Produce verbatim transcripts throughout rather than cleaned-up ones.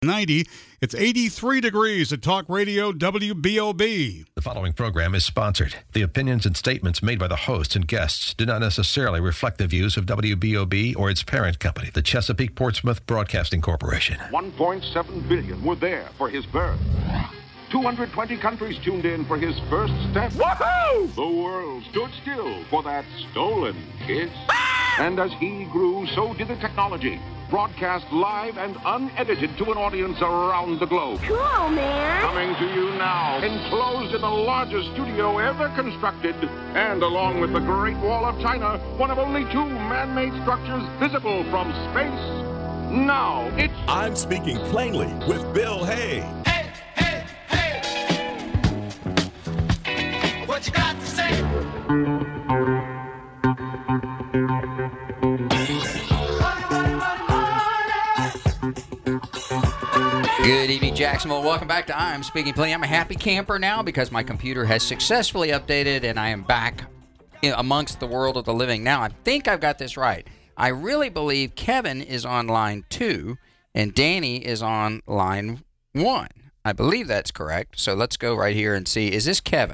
ninety. It's eighty-three degrees at Talk Radio W B O B. The following program is sponsored. The opinions and statements made by the host and guests do not necessarily reflect the views of W B O B or its parent company, the Chesapeake Portsmouth Broadcasting Corporation. one point seven billion were there for his birth. two hundred twenty countries tuned in for his first step. Woohoo! The world stood still for that stolen kiss. And as he grew, so did the technology. Broadcast live and unedited to an audience around the globe. Cool, man. Coming to you now, enclosed in the largest studio ever constructed, and along with the Great Wall of China, one of only two man-made structures visible from space. Now, it's... I'm Speaking Plainly with Bill Hay. Hey, hey, hey! What you got to say? Good evening, Jacksonville. Welcome back to I'm Speaking Plainly. I'm a happy camper now because my computer has successfully updated and I am back in, amongst the world of the living. Now, I think I've got this right. I really believe Kevin is on line two and Danny is on line one. I believe that's correct. So let's go right here and see. Is this Kevin?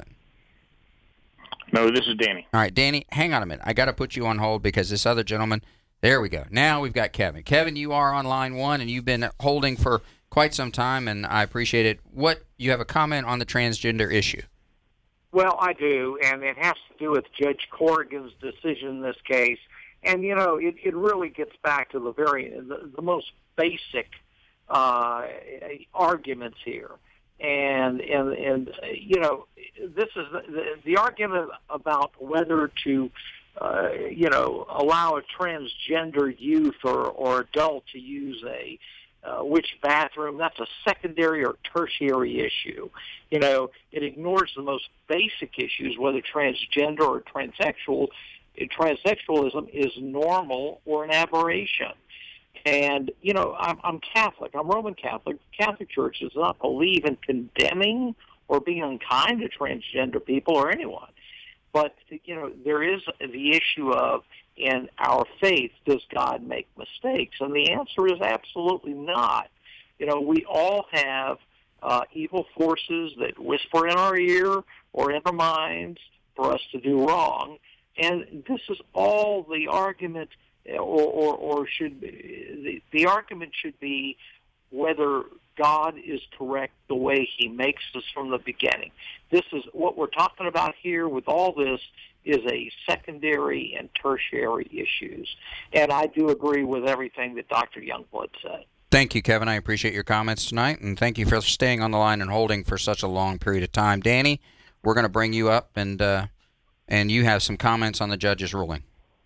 No, this is Danny. All right, Danny, hang on a minute. I got to put you on hold because this other gentleman, there we go. Now we've got Kevin. Kevin, you are on line one and you've been holding for quite some time, and I appreciate it. What, you have a comment on the transgender issue? Well, I do, and it has to do with Judge Corrigan's decision in this case. And, you know, it, it really gets back to the very, the, the most basic uh, arguments here. And, and, and you know, this is the, the argument about whether to, uh, you know, allow a transgender youth or, or adult to use a Uh, which bathroom, that's a secondary or tertiary issue. You know, it ignores the most basic issues, whether transgender or transsexual. Transsexualism is normal or an aberration. And, you know, I'm, I'm Catholic. I'm Roman Catholic. Catholic Church does not believe in condemning or being unkind to transgender people or anyone. But, you know, there is the issue of, in our faith, does God make mistakes? And the answer is absolutely not. You know, we all have uh, evil forces that whisper in our ear or in our minds for us to do wrong. And this is all the argument, or, or, or should the, the argument should be whether God is correct the way he makes us from the beginning. This is what we're talking about here with all this is a secondary and tertiary issues. And I do agree with everything that Doctor Youngblood said. Thank you, Kevin. I appreciate your comments tonight, and thank you for staying on the line and holding for such a long period of time. Danny, we're going to bring you up, and uh, and you have some comments on the judge's ruling.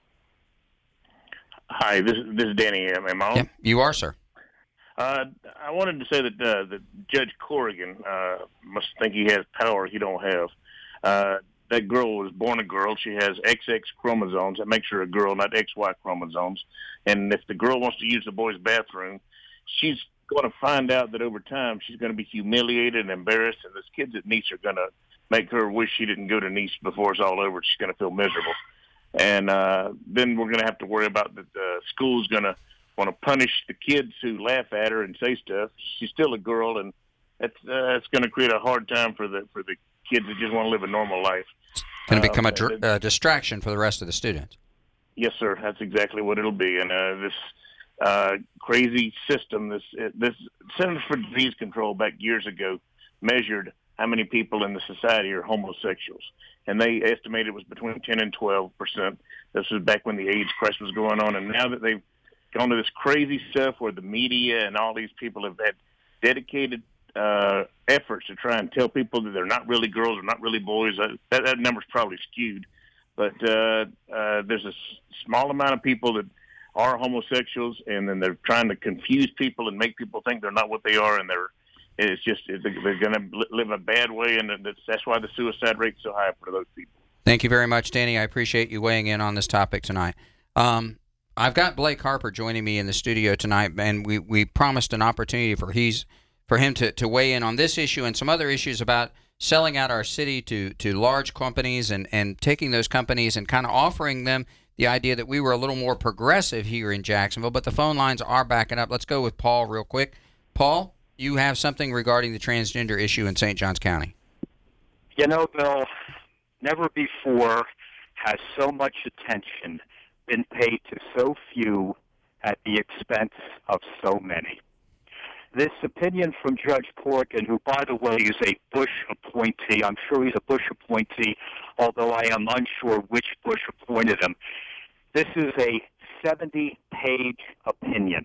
Hi, this, this is Danny. Am I on? Yeah, you are, sir. Uh, I wanted to say that uh, that Judge Corrigan uh, must think he has power he don't have. Uh, that girl was born a girl. She has X X chromosomes. That makes her a girl, not X Y chromosomes. And if the girl wants to use the boy's bathroom, she's going to find out that over time she's going to be humiliated and embarrassed, and those kids at Nice are going to make her wish she didn't go to Nice before it's all over. She's going to feel miserable. And uh, then we're going to have to worry about that the school's going to want to punish the kids who laugh at her and say stuff. She's still a girl, and that's uh, it's going to create a hard time for the for the kids that just want to live a normal life. It's going to become uh, a dr- uh, distraction for the rest of the students. Yes, sir. That's exactly what it'll be. And uh, this uh, crazy system, this uh, this Centers for Disease Control back years ago measured how many people in the society are homosexuals, and they estimated it was between ten and twelve percent. This was back when the AIDS crisis was going on, and now that they've gone to this crazy stuff where the media and all these people have had dedicated uh, efforts to try and tell people that they're not really girls or not really boys. Uh, that, that number's probably skewed. But uh, uh, there's a s- small amount of people that are homosexuals, and then they're trying to confuse people and make people think they're not what they are, and they're it's just they're going to live a bad way, and that's, that's why the suicide rate's so high for those people. Thank you very much, Danny. I appreciate you weighing in on this topic tonight. Um, I've got Blake Harper joining me in the studio tonight, and we, we promised an opportunity for he's for him to, to weigh in on this issue and some other issues about selling out our city to, to large companies and, and taking those companies and kind of offering them the idea that we were a little more progressive here in Jacksonville. But the phone lines are backing up. Let's go with Paul real quick. Paul, you have something regarding the transgender issue in Saint Johns County. You know, Bill, never before has so much attention been paid to so few at the expense of so many. This opinion from Judge Corrigan, who, by the way, is a Bush appointee. I'm sure he's a Bush appointee, although I am unsure which Bush appointed him. This is a seventy-page opinion.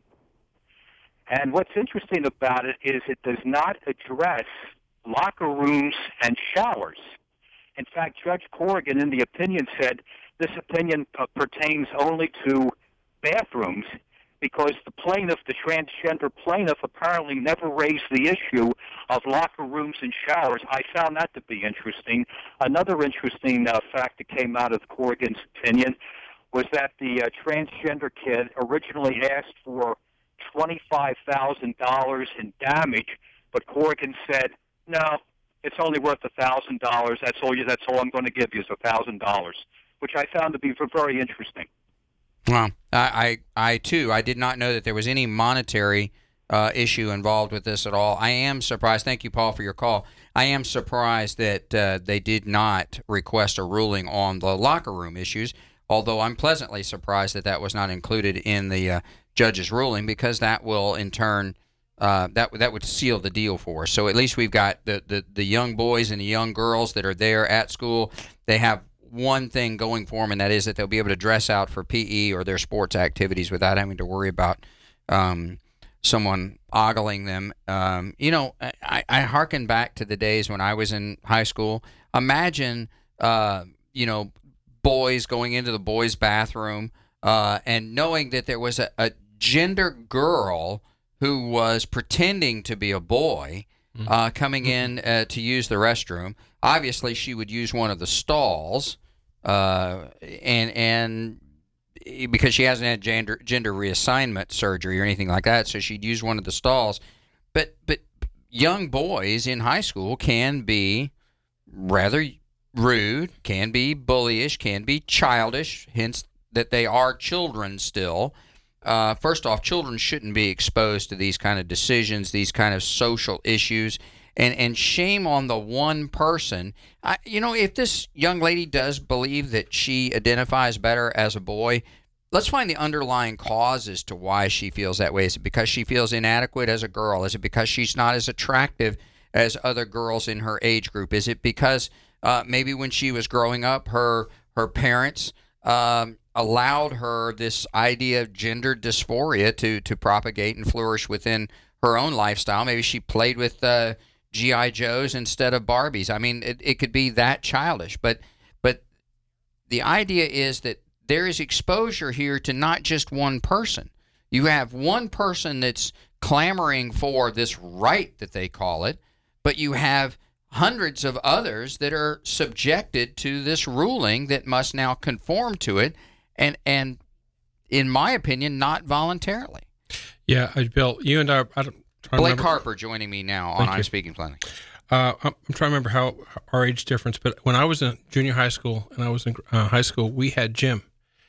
And what's interesting about it is it does not address locker rooms and showers. In fact, Judge Corrigan in the opinion said this opinion uh, pertains only to bathrooms, because the plaintiff, the transgender plaintiff, apparently never raised the issue of locker rooms and showers. I found that to be interesting. Another interesting uh, fact that came out of Corrigan's opinion was that the uh, transgender kid originally asked for twenty-five thousand dollars in damage, but Corrigan said, no, it's only worth one thousand dollars. That's all you, that's all I'm going to give you is one thousand dollars, which I found to be very interesting. Well, I, I, I too, I did not know that there was any monetary uh, issue involved with this at all. I am surprised. Thank you, Paul, for your call. I am surprised that uh, they did not request a ruling on the locker room issues, although I'm pleasantly surprised that that was not included in the uh, judge's ruling, because that will, in turn, uh, that that would seal the deal for us. So at least we've got the, the, the young boys and the young girls that are there at school. They have one thing going for them, and that is that they'll be able to dress out for P E or their sports activities without having to worry about um, someone ogling them. Um, you know, I, I hearken back to the days when I was in high school. Imagine, uh, you know, boys going into the boys' bathroom uh, and knowing that there was a, a gender girl who was pretending to be a boy uh, coming in uh, to use the restroom. Obviously, she would use one of the stalls, uh, and and because she hasn't had gender gender reassignment surgery or anything like that, so she'd use one of the stalls. But but young boys in high school can be rather rude, can be bullyish, can be childish, hence that they are children still. Uh, first off, children shouldn't be exposed to these kind of decisions, these kind of social issues. And and shame on the one person. I, you know, if this young lady does believe that she identifies better as a boy, let's find the underlying cause as to why she feels that way. Is it because she feels inadequate as a girl? Is it because she's not as attractive as other girls in her age group? Is it because uh, maybe when she was growing up, her her parents um, allowed her this idea of gender dysphoria to to propagate and flourish within her own lifestyle? Maybe she played with uh, G I Joes instead of Barbies. I mean, it, it could be that childish, but but the idea is that there is exposure here to not just one person. You have one person that's clamoring for this right that they call it, but you have hundreds of others that are subjected to this ruling that must now conform to it, and and in my opinion, not voluntarily. Yeah, Bill, you and I, I don't Blake remember. Harper joining me now on I'm Speaking Plainly. Uh, I'm trying to remember how our age difference, but when I was in junior high school and I was in uh, high school, we had gym,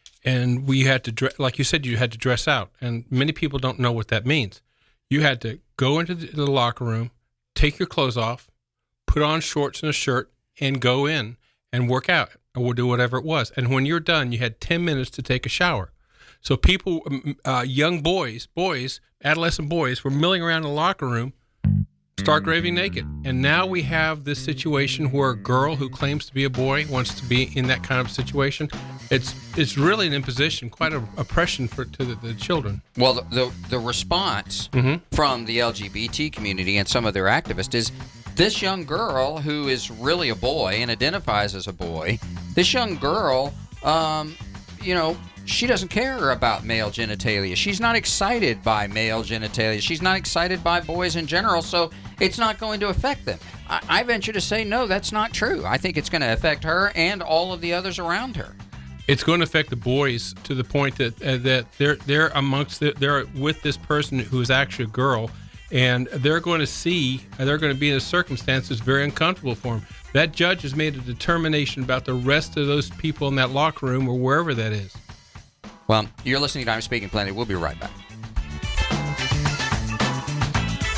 and we had to dress, like you said, you had to dress out, and many people don't know what that means. You had to go into the, the locker room, take your clothes off, put on shorts and a shirt, and go in and work out or do whatever it was. And when you're done, you had ten minutes to take a shower. So people, uh, young boys, boys, adolescent boys, were milling around in the locker room, stark raving naked. And now we have this situation where a girl who claims to be a boy wants to be in that kind of situation. It's it's really an imposition, quite an oppression for to the, the children. Well, the the, the response mm-hmm. from the L G B T community and some of their activists is this young girl who is really a boy and identifies as a boy, this young girl, um, you know, she doesn't care about male genitalia. She's not excited by male genitalia. She's not excited by boys in general, so it's not going to affect them. I, I venture to say, no, that's not true. I think it's going to affect her and all of the others around her. It's going to affect the boys to the point that uh, that they're they're amongst the, they're with this person who is actually a girl, and they're going to see they're going to be in a circumstance that's very uncomfortable for them. That judge has made a determination about the rest of those people in that locker room or wherever that is. Well, you're listening to I'm Speaking Plainly. We'll be right back.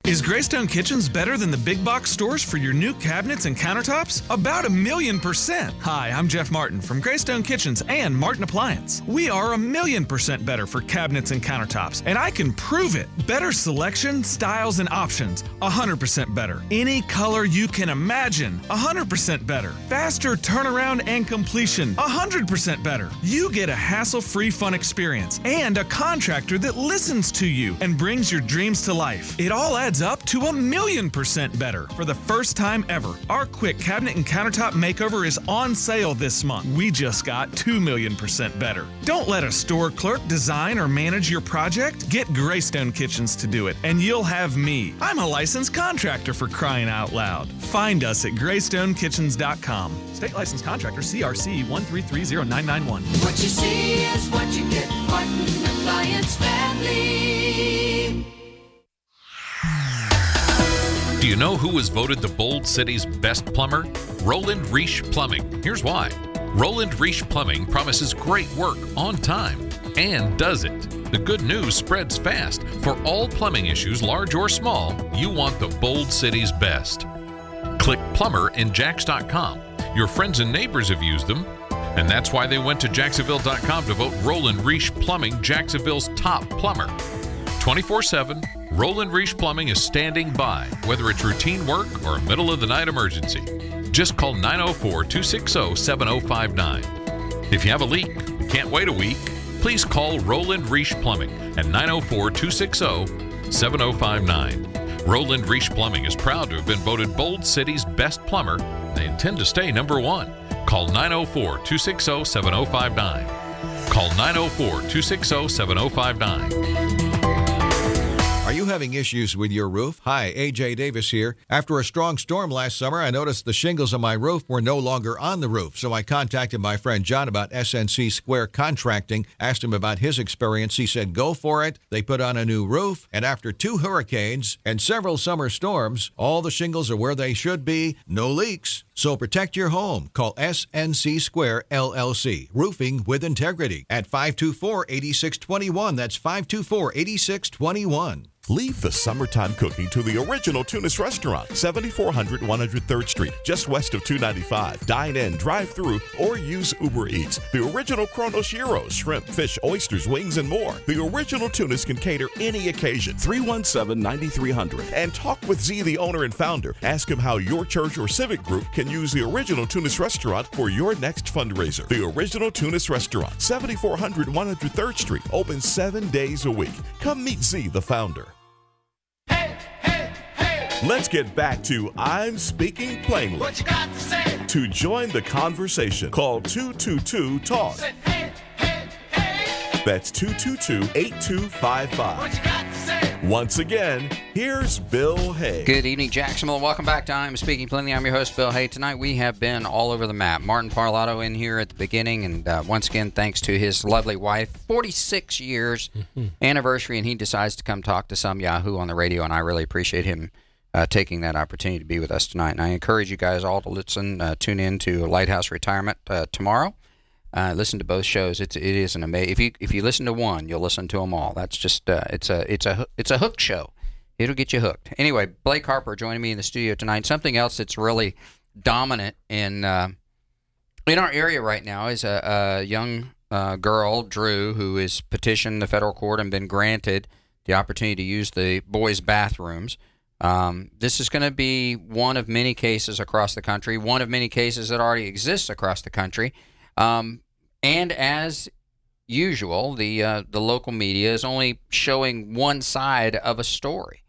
Is Greystone Kitchens better than the big box stores for your new cabinets and countertops? About a million percent. Hi, I'm Jeff Martin from Greystone Kitchens and Martin Appliance. We are a million percent better for cabinets and countertops, and I can prove it. Better selection, styles, and options. one hundred percent better. Any color you can imagine. one hundred percent better. Faster turnaround and completion. one hundred percent better. You get a hassle-free fun experience and a contractor that listens to you and brings your dreams to life. It all adds up to a million percent better. For the first time ever, our quick cabinet and countertop makeover is on sale this month. We just got two million percent better. Don't let a store clerk design or manage your project. Get Greystone Kitchens to do it, and you'll have me. I'm a licensed contractor, for crying out loud. Find us at greystone kitchens dot com. State licensed contractor C R C one three three zero nine nine one. What you see is what you get. Martin Appliance Family. Do you know who was voted the Bold City's best plumber? Roland Reich Plumbing. Here's why. Roland Reich Plumbing promises great work on time and does it. The good news spreads fast. For all plumbing issues, large or small, you want the Bold City's best. Click plumber in jax dot com. Your friends and neighbors have used them, and that's why they went to jacksonville dot com to vote Roland Reich Plumbing Jacksonville's top plumber. twenty-four seven, Roland Reich Plumbing is standing by, whether it's routine work or a middle-of-the-night emergency. Just call nine oh four, two six zero, seven oh five nine. If you have a leak, can't wait a week, please call Roland Reich Plumbing at nine oh four, two six zero, seven oh five nine. Roland Reich Plumbing is proud to have been voted Bold City's best plumber. They intend to stay number one. Call nine oh four, two six zero, seven oh five nine. Call nine oh four, two six zero, seven oh five nine. Are you having issues with your roof? Hi, A J Davis here. After a strong storm last summer, I noticed the shingles on my roof were no longer on the roof, so I contacted my friend John about S N C Square Contracting, asked him about his experience. He said, go for it. They put on a new roof, and after two hurricanes and several summer storms, all the shingles are where they should be, no leaks. So protect your home. Call S N C Square L L C, Roofing with Integrity, at five two four, eight six two one. That's five two four, eight six two one. Leave the summertime cooking to the original Tunis Restaurant, seventy-four hundred one hundred third Street, just west of two ninety-five. Dine in, drive through, or use Uber Eats. The original Kronos Gyros, shrimp, fish, oysters, wings, and more. The original Tunis can cater any occasion. three one seven, nine three zero zero. And talk with Z, the owner and founder. Ask him how your church or civic group can use the original Tunis Restaurant for your next fundraiser. The original Tunis Restaurant, seventy-four hundred one hundred third Street, open seven days a week. Come meet Z, the founder. Let's get back to I'm Speaking Plainly. What you got to say? To join the conversation, call two two two, talk. Say, hey, hey, hey. That's two two two, eight two five five. What you got to say? Once again, here's Bill Hay. Good evening, Jacksonville. Welcome back to I'm Speaking Plainly. I'm your host, Bill Hay. Tonight we have been all over the map. Martin Parlato in here at the beginning, and uh, once again, thanks to his lovely wife, forty-six years mm-hmm. anniversary, and he decides to come talk to some Yahoo on the radio, and I really appreciate him Uh, taking that opportunity to be with us tonight. And I encourage you guys all to listen, uh, tune in to Lighthouse Retirement uh, tomorrow. Uh, listen to both shows. It's it is an amazing. If you if you listen to one, you'll listen to them all. That's just uh, it's a it's a it's a hook show. It'll get you hooked. Anyway, Blake Harper joining me in the studio tonight. Something else that's really dominant in uh, in our area right now is a, a young uh, girl, Drew, who has petitioned the federal court and been granted the opportunity to use the boys' bathrooms. Um, this is going to be one of many cases across the country, one of many cases that already exists across the country. Um, and as usual, the uh, the local media is only showing one side of a story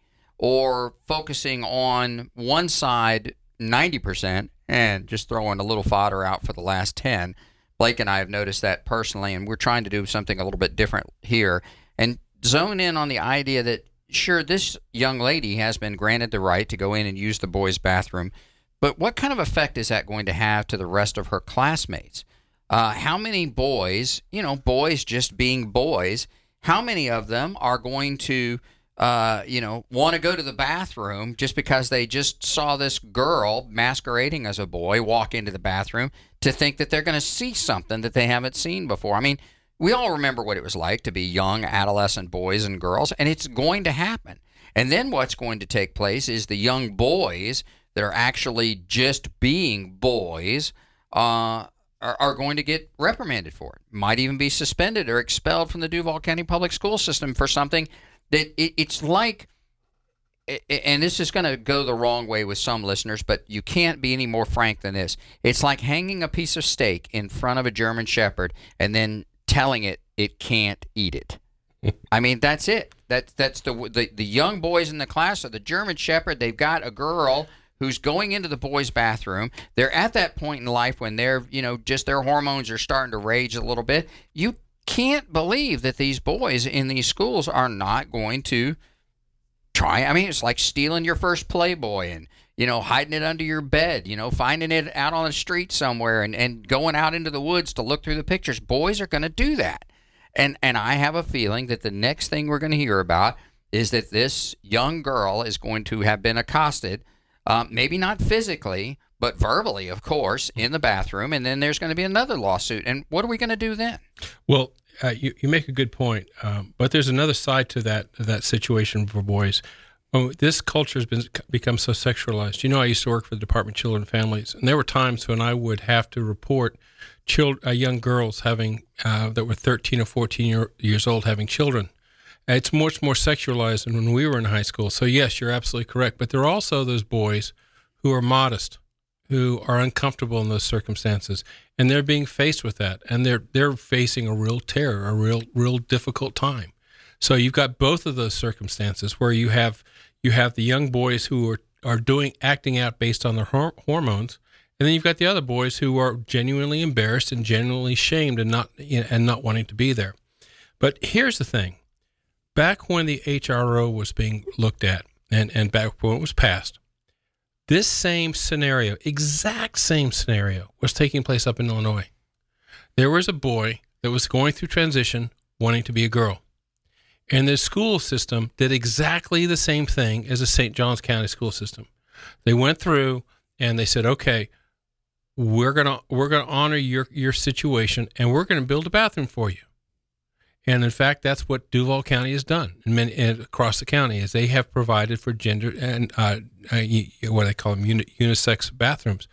or focusing on one side ninety percent and just throwing a little fodder out for the last ten. Blake and I have noticed that personally, and we're trying to do something a little bit different here and zone in on the idea that sure, this young lady has been granted the right to go in and use the boys' bathroom, but what kind of effect is that going to have to the rest of her classmates? Uh, how many boys, you know, boys just being boys, how many of them are going to, uh, you know, want to go to the bathroom just because they just saw this girl masquerading as a boy walk into the bathroom to think that they're going to see something that they haven't seen before? I mean, we all remember what it was like to be young adolescent boys and girls, and it's going to happen. And then what's going to take place is the young boys that are actually just being boys uh, are, are going to get reprimanded for it. Might even be suspended or expelled from the Duval County Public School System for something that it, it's like, and this is going to go the wrong way with some listeners, but you can't be any more frank than this. It's like hanging a piece of steak in front of a German Shepherd and then telling it it can't eat it. I mean, that's it. That's that's the, the the young boys in the class are the German Shepherd. They've got a girl who's going into the boys' bathroom. They're at that point in life when they're, you know, just their hormones are starting to rage a little bit. You can't believe that these boys in these schools are not going to try. I mean, it's like stealing your first Playboy and, you know, hiding it under your bed, you know, finding it out on the street somewhere and, and going out into the woods to look through the pictures. Boys are going to do that. And and I have a feeling that the next thing we're going to hear about is that this young girl is going to have been accosted, um, maybe not physically, but verbally, of course, in the bathroom. And then there's going to be another lawsuit. And what are we going to do then? Well, uh, you, you make a good point. Um, but there's another side to that that situation for boys. Oh, this culture has been become so sexualized. You know, I used to work for the Department of Children and Families, and there were times when I would have to report Child, uh, young girls having uh, that were thirteen or fourteen year, years old having children. It's much more sexualized than when we were in high school. So yes, you're absolutely correct. But there are also those boys who are modest, who are uncomfortable in those circumstances, and they're being faced with that, and they're they're facing a real terror, a real real difficult time. So you've got both of those circumstances where you have you have the young boys who are are doing acting out based on their hor- hormones. And then you've got the other boys who are genuinely embarrassed and genuinely shamed and not you know, and not wanting to be there. But here's the thing. Back when the H R O was being looked at and, and back when it was passed, this same scenario, exact same scenario, was taking place up in Illinois. There was a boy that was going through transition wanting to be a girl. And the school system did exactly the same thing as the Saint Johns County school system. They went through and they said, okay, we're gonna we're gonna honor your your situation, and we're gonna build a bathroom for you. And in fact, that's what Duval County has done, and many and across the county, is they have provided for gender and uh, uh, what they call them uni, unisex bathrooms.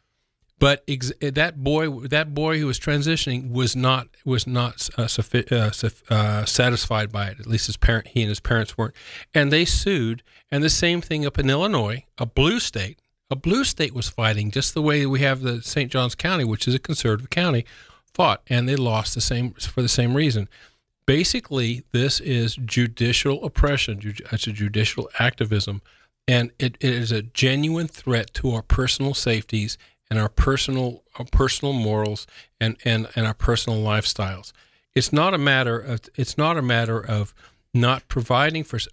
But ex- that boy, that boy who was transitioning, was not was not uh, suffi- uh, uh, satisfied by it. At least his parent, he and his parents weren't, and they sued. And the same thing up in Illinois, a blue state. A blue state was fighting just the way we have the Saint Johns County, which is a conservative county, fought, and they lost the same for the same reason. Basically, this is judicial oppression. It's a judicial activism, and it, it is a genuine threat to our personal safeties and our personal our personal morals and, and, and our personal lifestyles. It's not a matter of it's not a matter of not providing for.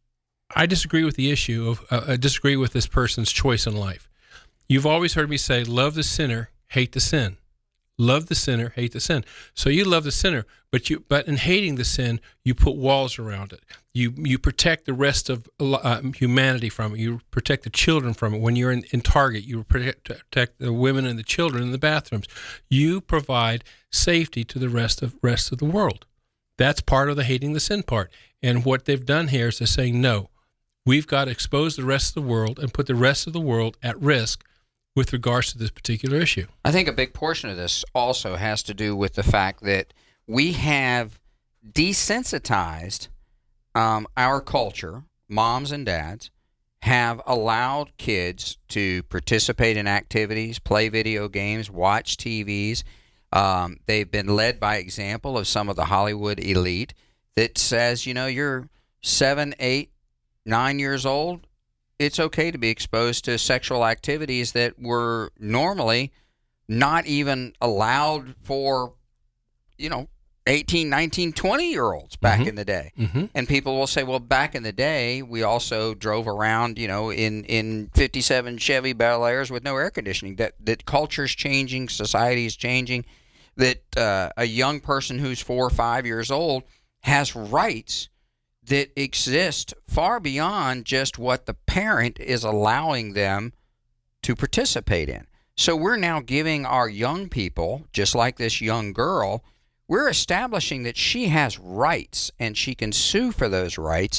I disagree with the issue of, uh, I disagree with this person's choice in life. You've always heard me say, love the sinner, hate the sin. Love the sinner, hate the sin. So you love the sinner, but you, but in hating the sin, you put walls around it. You you protect the rest of uh, humanity from it. You protect the children from it. When you're in, in Target, you protect, protect the women and the children in the bathrooms. You provide safety to the rest of rest of the world. That's part of the hating the sin part. And what they've done here is they're saying, no, we've got to expose the rest of the world and put the rest of the world at risk with regards to this particular issue. I think a big portion of this also has to do with the fact that we have desensitized um, our culture. Moms and dads have allowed kids to participate in activities, play video games, watch T Vs. Um, they've been led by example of some of the Hollywood elite that says, you know, you're seven, eight, nine years old, it's okay to be exposed to sexual activities that were normally not even allowed for, you know, eighteen, nineteen, twenty-year-olds back mm-hmm. in the day. Mm-hmm. And people will say, well, back in the day, we also drove around, you know, in, in fifty-seven Chevy Bel Airs with no air conditioning. That, that culture's changing, society's changing, that uh, a young person who's four or five years old has rights that exist far beyond just what the parent is allowing them to participate in. So we're now giving our young people, just like this young girl, we're establishing that she has rights and she can sue for those rights.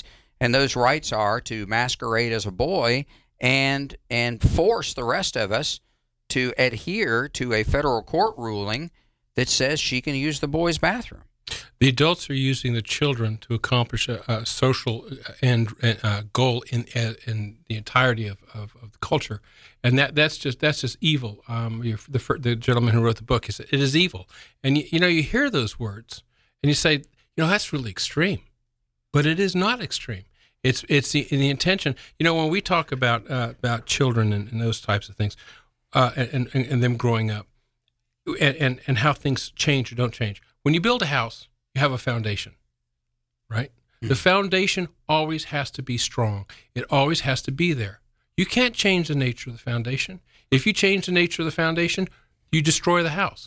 and those rights are to masquerade as a boy and and force the rest of us to adhere to a federal court ruling that says she can use the boys' bathroom. The adults are using the children to accomplish a, a social end uh, goal in in the entirety of, of, of the culture, and that that's just that's just evil. Um, you, the the gentleman who wrote the book, he said it is evil, and you, you know you hear those words and you say, you know, that's really extreme, but it is not extreme. It's it's the, the intention. You know, when we talk about uh, about children and, and those types of things, uh, and, and and them growing up, and, and and how things change or don't change. When you build a house, you have a foundation, right? Mm-hmm. The foundation always has to be strong. It always has to be there. You can't change the nature of the foundation. If you change the nature of the foundation, you destroy the house.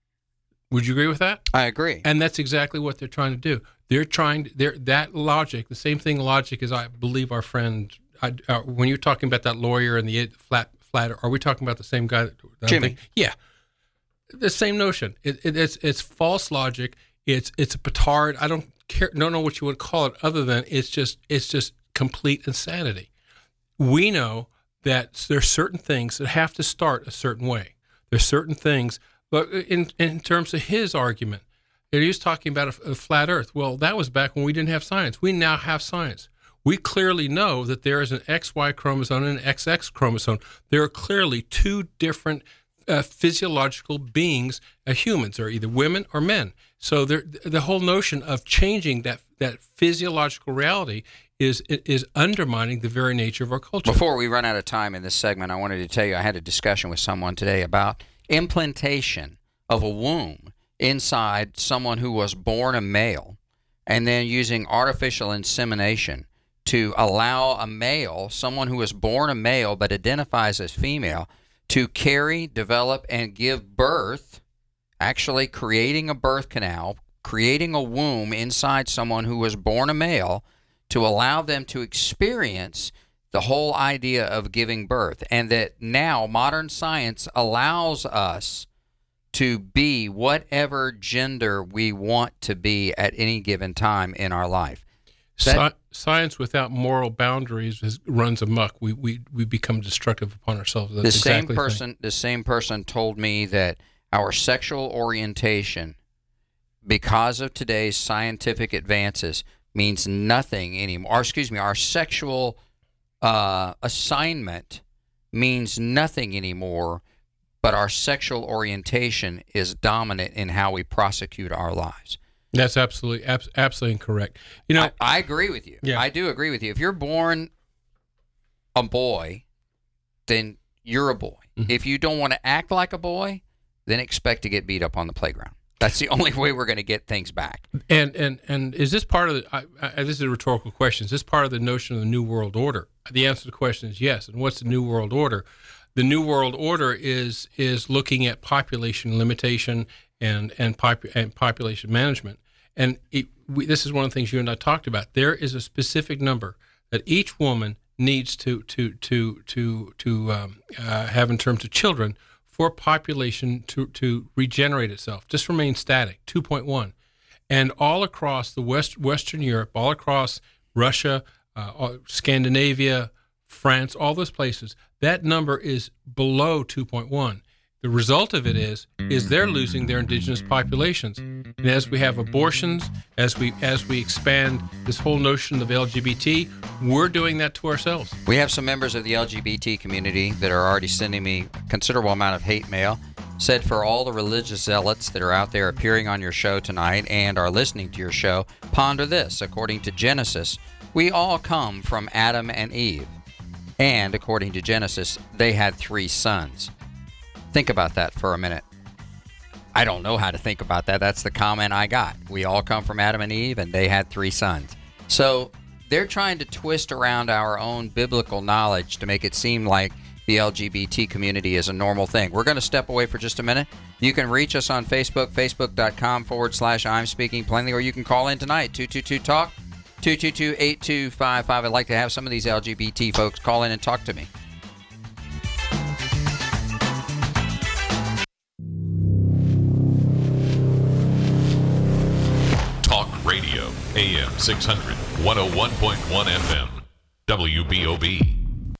Would you agree with that? I agree. And that's exactly what they're trying to do. They're trying to, they're, that logic, the same thing logic as I believe our friend, I, uh, when you're talking about that lawyer and the flat, flat, are we talking about the same guy? That, that Jimmy. Yeah. The same notion. It, it, it's it's false logic. It's it's a petard. I don't care. Don't know what you would call it, other than it's just it's just complete insanity. We know that there's certain things that have to start a certain way. There's certain things, but in in terms of his argument, he was talking about a, a flat Earth. Well, that was back when we didn't have science. We now have science. We clearly know that there is an X Y chromosome and an X X chromosome. There are clearly two different Uh, physiological beings, uh, humans, are either women or men. So the whole notion of changing that that physiological reality is is undermining the very nature of our culture. Before we run out of time in this segment, I wanted to tell you I had a discussion with someone today about implantation of a womb inside someone who was born a male, and then using artificial insemination to allow a male, someone who was born a male but identifies as female, to carry, develop, and give birth, actually creating a birth canal, creating a womb inside someone who was born a male to allow them to experience the whole idea of giving birth. And that now modern science allows us to be whatever gender we want to be at any given time in our life. That, Science without moral boundaries is, runs amok. We, we we become destructive upon ourselves. That's the same exactly person, thing. the same person told me that our sexual orientation, because of today's scientific advances, means nothing anymore. Or, excuse me, our sexual uh, assignment means nothing anymore, but our sexual orientation is dominant in how we prosecute our lives. That's absolutely ab- absolutely incorrect. You know, I, I agree with you. Yeah. I do agree with you. If you're born a boy, then you're a boy. Mm-hmm. If you don't want to act like a boy, then expect to get beat up on the playground. That's the only way we're going to get things back. And and and is this part of the? I, I, this is a rhetorical question. Is this part of the notion of the New World Order? The answer to the question is yes. And what's the New World Order? The New World Order is is looking at population limitation and and, pop, and population management. And it, we, this is one of the things you and I talked about. There is a specific number that each woman needs to to to to to um, uh, have in terms of children for population to to regenerate itself, just remain static, two point one. And all across the West Western Europe, all across Russia, uh, Scandinavia, France, all those places, that number is below two point one. The result of it is is they're losing their indigenous populations. And as we have abortions, as we as we expand this whole notion of L G B T, we're doing that to ourselves. We have some members of the L G B T community that are already sending me a considerable amount of hate mail. Said for all the religious zealots that are out there appearing on your show tonight and are listening to your show, ponder this. According to Genesis, we all come from Adam and Eve. And according to Genesis, they had three sons. Think about that for a minute. I don't know how to think about that. That's the comment I got. We all come from Adam and Eve, and they had three sons. So they're trying to twist around our own biblical knowledge to make it seem like the L G B T community is a normal thing. We're going to step away for just a minute. You can reach us on Facebook, facebook.com forward slash I'm Speaking Plainly, or you can call in tonight, two two two talk, two two two, eight two five five. I'd like to have some of these L G B T folks call in and talk to me. Talk Radio, A M six hundred, one oh one point one F M. W B O B.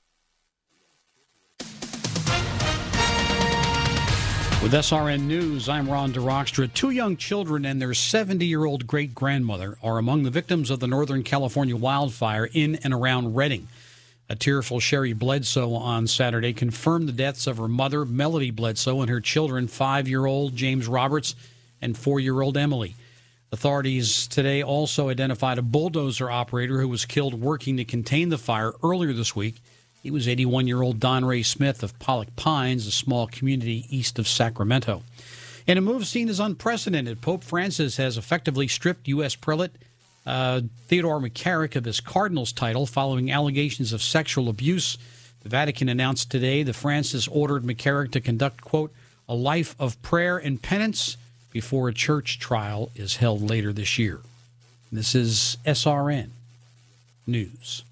With S R N News, I'm Ron DeRockstra. Two young children and their seventy-year-old great-grandmother are among the victims of the Northern California wildfire in and around Redding. A tearful Sherry Bledsoe on Saturday confirmed the deaths of her mother, Melody Bledsoe, and her children, five-year-old James Roberts and four-year-old Emily. Authorities today also identified a bulldozer operator who was killed working to contain the fire earlier this week. He was eighty-one-year-old Don Ray Smith of Pollock Pines, a small community east of Sacramento. In a move seen as unprecedented, Pope Francis has effectively stripped U S prelate uh, Theodore McCarrick of his cardinal's title following allegations of sexual abuse. The Vatican announced today that Francis ordered McCarrick to conduct, quote, a life of prayer and penance before a church trial is held later this year. This is S R N News.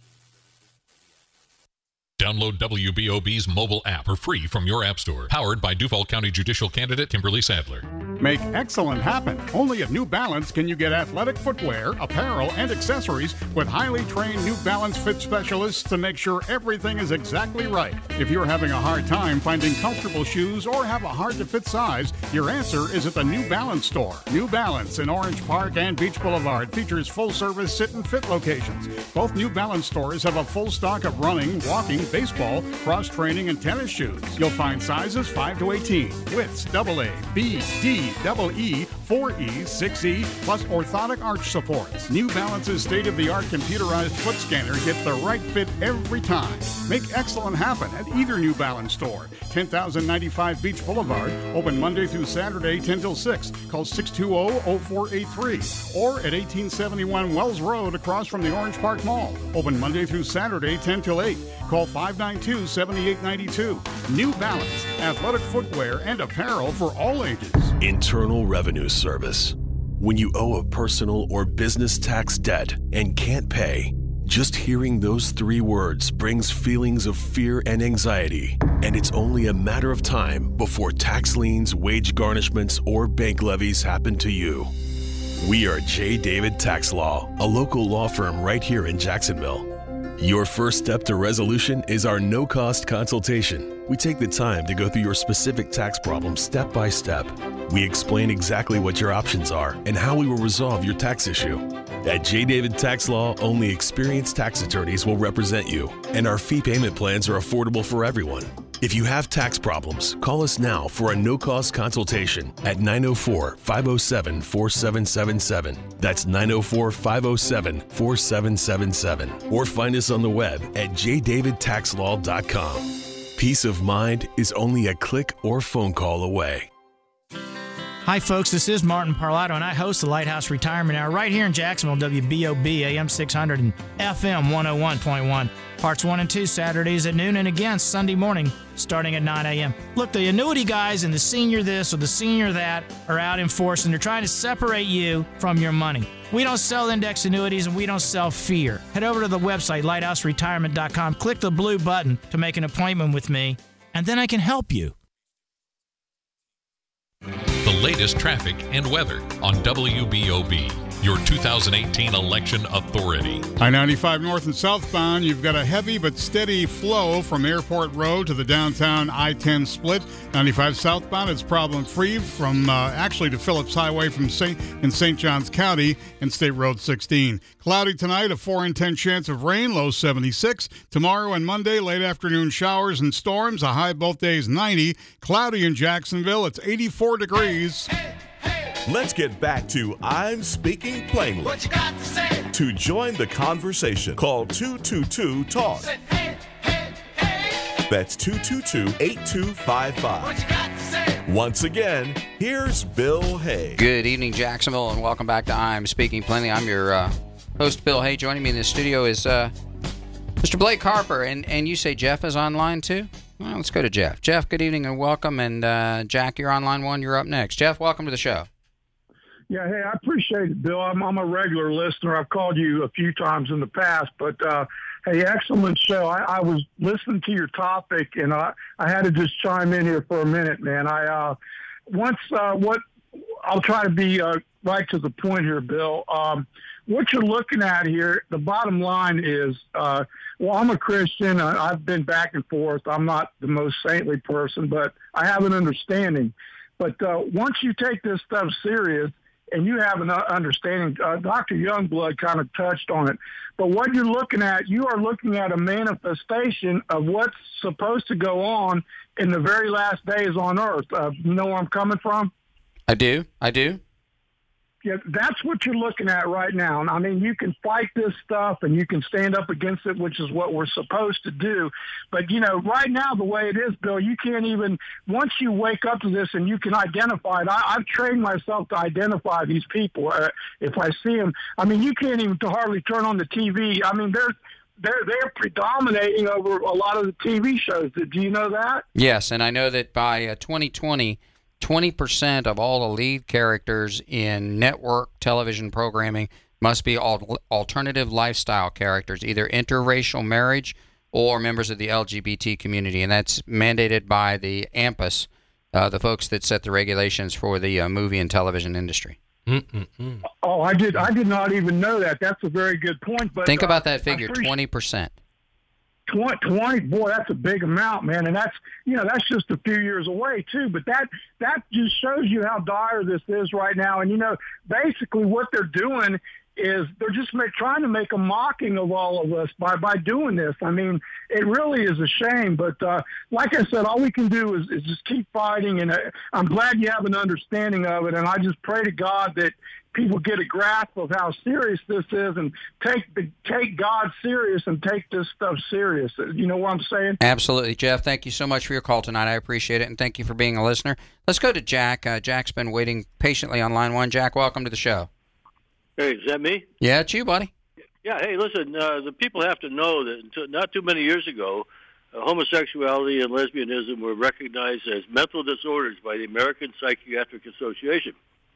Download W B O B's mobile app for free from your app store. Powered by Duval County Judicial Candidate Kimberly Sadler. Make excellent happen. Only at New Balance can you get athletic footwear, apparel, and accessories with highly trained New Balance fit specialists to make sure everything is exactly right. If you're having a hard time finding comfortable shoes or have a hard-to-fit size, your answer is at the New Balance store. New Balance in Orange Park and Beach Boulevard features full-service sit and fit locations. Both New Balance stores have a full stock of running, walking, baseball, cross-training, and tennis shoes. You'll find sizes five to eighteen, widths double A, B, D, double E, four E, six E, plus orthotic arch supports. New Balance's state-of-the-art computerized foot scanner gets the right fit every time. Make excellent happen at either New Balance store. ten thousand ninety-five Beach Boulevard, open Monday through Saturday, ten till six. Call six two zero, zero four eight three. Or at eighteen seventy-one Wells Road across from the Orange Park Mall. Open Monday through Saturday, ten till eight. Call five nine two, seven eight nine two. New Balance, athletic footwear and apparel for all ages. Internal Revenue Service. When you owe a personal or business tax debt and can't pay, just hearing those three words brings feelings of fear and anxiety, and it's only a matter of time before tax liens, wage garnishments, or bank levies happen to you. We are J. David Tax Law, a local law firm right here in Jacksonville. Your first step to resolution is our no-cost consultation. We take the time to go through your specific tax problem step by step. We explain exactly what your options are and how we will resolve your tax issue. At J. David Tax Law, only experienced tax attorneys will represent you, and our fee payment plans are affordable for everyone. If you have tax problems, call us now for a no-cost consultation at nine oh four, five oh seven, four seven seven seven. That's nine oh four, five oh seven, four seven seven seven. Or find us on the web at j david tax law dot com. Peace of mind is only a click or phone call away. Hi, folks. This is Martin Parlato, and I host the Lighthouse Retirement Hour right here in Jacksonville, W B O B, A M six hundred, and F M one oh one point one. Parts one and two Saturdays at noon, and again Sunday morning starting at nine a.m. Look, the annuity guys and the senior this or the senior that are out in force, and they're trying to separate you from your money. We don't sell index annuities, and we don't sell fear. Head over to the website, lighthouse retirement dot com. Click the blue button to make an appointment with me, and then I can help you. The latest traffic and weather on W B O B, your two thousand eighteen election authority. I ninety-five north and southbound, you've got a heavy but steady flow from Airport Road to the downtown I ten split. ninety-five southbound, it's problem-free from uh, actually to Phillips Highway from Saint in Saint Johns County and State Road sixteen. Cloudy tonight, a four in ten chance of rain, low seventy-six. Tomorrow and Monday, late afternoon showers and storms, a high both days ninety. Cloudy in Jacksonville, it's eighty-four degrees. Let's get back to I'm Speaking Plainly. What you got to say? To join the conversation, call two two two, talk. Say, hey, hey, hey. That's two two two, eight two five five. What you got to say? Once again, here's Bill Hay. Good evening, Jacksonville, and welcome back to I'm Speaking Plainly. I'm your uh, host, Bill Hay. Joining me in the studio is uh, Mister Blake Harper, and, and you say Jeff is online too? Well, let's go to Jeff. Jeff, good evening and welcome, and uh, Jack, you're on line one. You're up next. Jeff, welcome to the show. Yeah, hey, I appreciate it, Bill. I'm, I'm a regular listener. I've called you a few times in the past, but uh, hey, excellent show. I, I was listening to your topic, and I, I had to just chime in here for a minute, man. I uh, once uh, what I'll try to be uh, right to the point here, Bill. Um, what you're looking at here, the bottom line is, uh, well, I'm a Christian. I, I've been back and forth. I'm not the most saintly person, but I have an understanding. But uh, once you take this stuff serious and you have an understanding, uh, Doctor Youngblood kind of touched on it. But what you're looking at, you are looking at a manifestation of what's supposed to go on in the very last days on earth. Uh, you know where I'm coming from? I do. I do. Yeah, that's what you're looking at right now. And I mean, you can fight this stuff and you can stand up against it, which is what we're supposed to do. But, you know, right now, the way it is, Bill, you can't even, once you wake up to this and you can identify it, I, I've trained myself to identify these people. Uh, if I see them, I mean, you can't even hardly turn on the T V. I mean, they're, they're, they're predominating over a lot of the T V shows. Do you know that? Yes, and I know that by uh, twenty twenty, twenty percent of all the lead characters in network television programming must be al- alternative lifestyle characters, either interracial marriage or members of the L G B T community, and that's mandated by the AMPAS, uh, the folks that set the regulations for the uh, movie and television industry. Mm-mm-mm. Oh, I did. I did not even know that. That's a very good point. But think uh, about that figure, twenty percent. twenty, twenty, boy, that's a big amount, man. And that's, you know, that's just a few years away, too. But that that just shows you how dire this is right now. And, you know, basically what they're doing is they're just make, trying to make a mocking of all of us by, by doing this. I mean, it really is a shame. But uh, like I said, all we can do is, is just keep fighting. And uh, I'm glad you have an understanding of it. And I just pray to God that people get a grasp of how serious this is and take the, take God serious and take this stuff serious. You know what I'm saying? Absolutely, Jeff. Thank you so much for your call tonight. I appreciate it, and thank you for being a listener. Let's go to Jack. Uh, Jack's been waiting patiently on line one. Jack, welcome to the show. Hey, is that me? Yeah, it's you, buddy. Yeah, hey, listen, uh, the people have to know that until, not too many years ago, uh, homosexuality and lesbianism were recognized as mental disorders by the American Psychiatric Association.